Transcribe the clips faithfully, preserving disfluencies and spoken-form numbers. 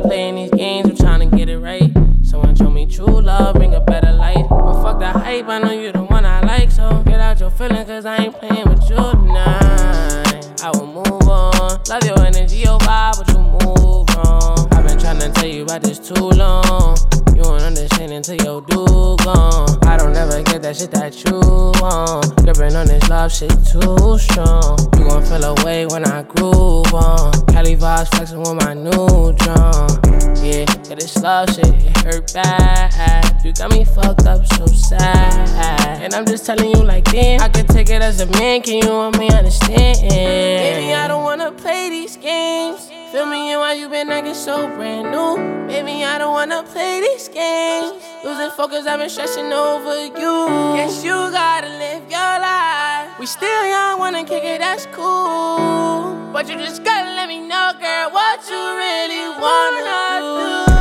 stop playing these games, I'm tryna get it right. Someone show me true love, bring a better life. Well, fuck the hype, I know you the one I like. So get out your feelings, cause I ain't playing with you tonight. I will move on. Love your energy, your vibe, but you move wrong. I've been tryna tell you about this too long. You won't understand until your dude gone. I don't ever get that shit that you want. Gripping on this love shit too strong. You gon' feel away when I groove on. Cali vibes flexing with my new drum. Yeah, yeah, this love shit, it hurt bad. You got me fucked up so sad. And I'm just telling you like damn, I can take it as a man, can you want me understand? Baby, I don't wanna play these games. Feel me and why you been acting so brand new. Baby, I don't wanna play these games. Losing focus, I've been stressing over you. Guess you gotta live your life. We still young, wanna kick it, that's cool. But you just gotta let me know, girl, what you really wanna do.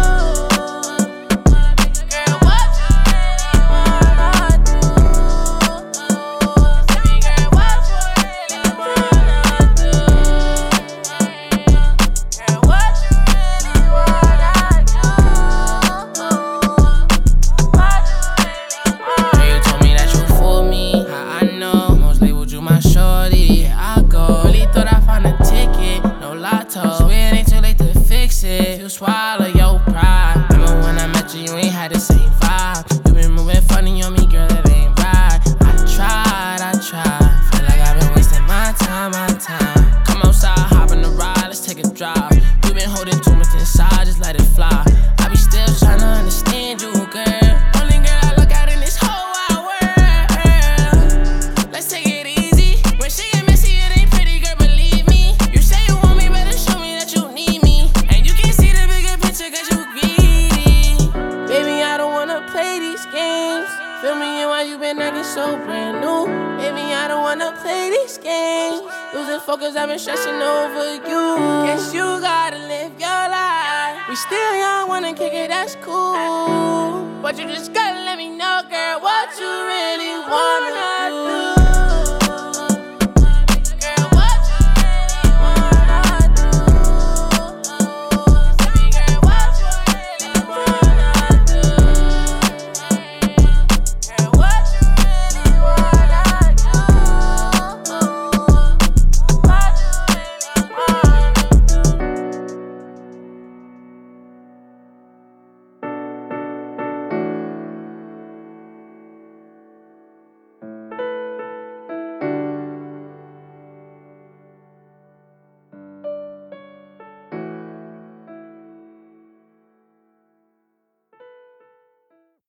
You swallow your pride. Remember when I met you, you ain't had the same vibe. You been moving funny on me, girl, that ain't right. I tried, I tried. Feel like I've been wasting my time, my time. Come outside, hop in the ride, let's take a drive. You been holding too much inside, just let it fly. I be still trying to understand you, girl. Only girl I look at in this whole wide world. Let's take it easy. When she get messy, it ain't pretty, girl, believe me. You say you want me, better show me that you need me. Cause you greedy. Baby, I don't wanna play these games. Feel me and why you been acting so brand new. Baby, I don't wanna play these games. Losing focus, I've been stressing over you. Guess you gotta live your life. We still young, wanna kick it, that's cool. But you just gotta let me know, girl, what you really wanna do.